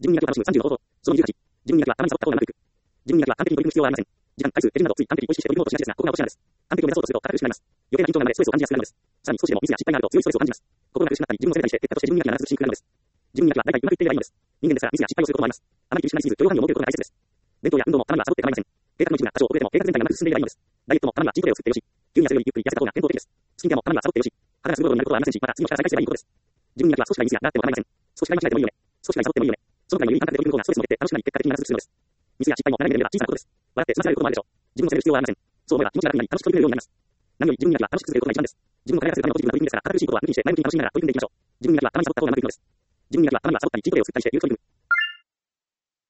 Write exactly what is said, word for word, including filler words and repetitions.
自分磨きを楽しむさんじゅうの方法。そのにじゅうはち。自分磨きはたまにサボった方がうまくいく。自分磨きは完璧に取り組む必要はありません。時間、回数、手順などつい完璧に美味しいして取り組もうとしがちですが、ここが落とし穴です。完璧を目指そうとすると硬く失います。余計な緊張なのでストレスを感じやすくなるのです。さらに少しでもミスや失敗があると強いストレスを感じます。心が苦しくなったり、自分を責めたりして、結果として自分磨きがならず進行なのです。自分磨きは大体うまくいっていればいいのです。人間ですからミスや失敗をすることもあります。あまり厳しくなりすぎず、許容範囲を設けることが大切です。勉強や運動もたまにはサボって構いません。計画の一部が多少遅れても計画全体がうまく進んでいればいいのです。ダイエットもたまにはチートデーを作ってよし。急に痩せるよりゆっくり痩せた方が健康的です。スキンケアもたまにはサボってよし。肌がすぐほどになることはありませんし、また次の日から再開すればいいことです。自分磨きは少しがいいミスやなっても構いません。少しがい間違えてもいいよね。少しがサボってもいいよね。そのくらいの緩い感覚で取り組む方がストレスも減って楽しくなり結果的に長続きするのです。ミスや失敗も長い目で見れば小さなことです。笑って済ませられることもあるでしょう。自分を責める必要はありません。そう思えば気持ちが楽になり楽しく取り組めるようになります。何より自分磨きは楽しく続けることが一番です。自分を輝かせるためのポジティブな取り組みですから、堅苦しいことは抜きにして前向きに楽しみながら取り組んでいきましょう。自分磨きはたまにサボった方がうまくいくのです。自分磨きはたまにはサボったりチートデーを作ったりして有効に取り組む。